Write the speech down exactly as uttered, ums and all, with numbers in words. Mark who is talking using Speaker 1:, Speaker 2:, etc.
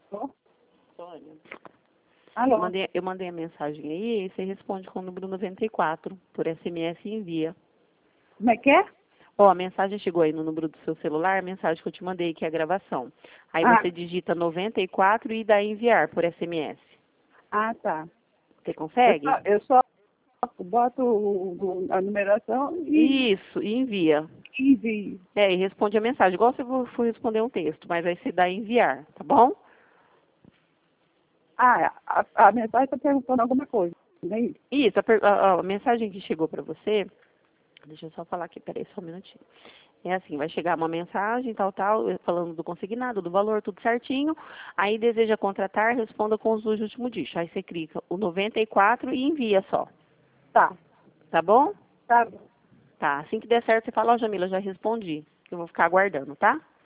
Speaker 1: Tô.
Speaker 2: Sônia,
Speaker 1: Alô?
Speaker 2: eu mandei, eu mandei a mensagem aí e você responde com o número noventa e quatro, por S M S e envia.
Speaker 1: Como é que é?
Speaker 2: Ó, a mensagem chegou aí no número do seu celular, a mensagem que eu te mandei, que é a gravação. Aí
Speaker 1: Ah,
Speaker 2: você digita noventa e quatro e dá enviar por S M S.
Speaker 1: ah, tá.
Speaker 2: Você
Speaker 1: Eu
Speaker 2: consegue?
Speaker 1: só, eu só boto o- o- a numeração e
Speaker 2: Isso, e envia.
Speaker 1: envio.
Speaker 2: É, e responde a mensagem, igual se eu for responder um texto, mas aí você dá enviar, tá bom?
Speaker 1: Ah, a, a mensagem está perguntando alguma coisa, não é isso?
Speaker 2: Isso, a, per- a- a mensagem que chegou para você, deixa eu só falar aqui, peraí, só um minutinho. É assim, vai chegar uma mensagem, tal, tal, falando do consignado, do valor, tudo certinho. Aí deseja contratar, responda com os dois últimos dígitos. Aí você clica o noventa e quatro e envia só,
Speaker 1: Tá,
Speaker 2: tá bom?
Speaker 1: tá bom.
Speaker 2: Tá, assim que der certo, você fala, ó, Jamila, já respondi. Eu vou ficar aguardando, tá?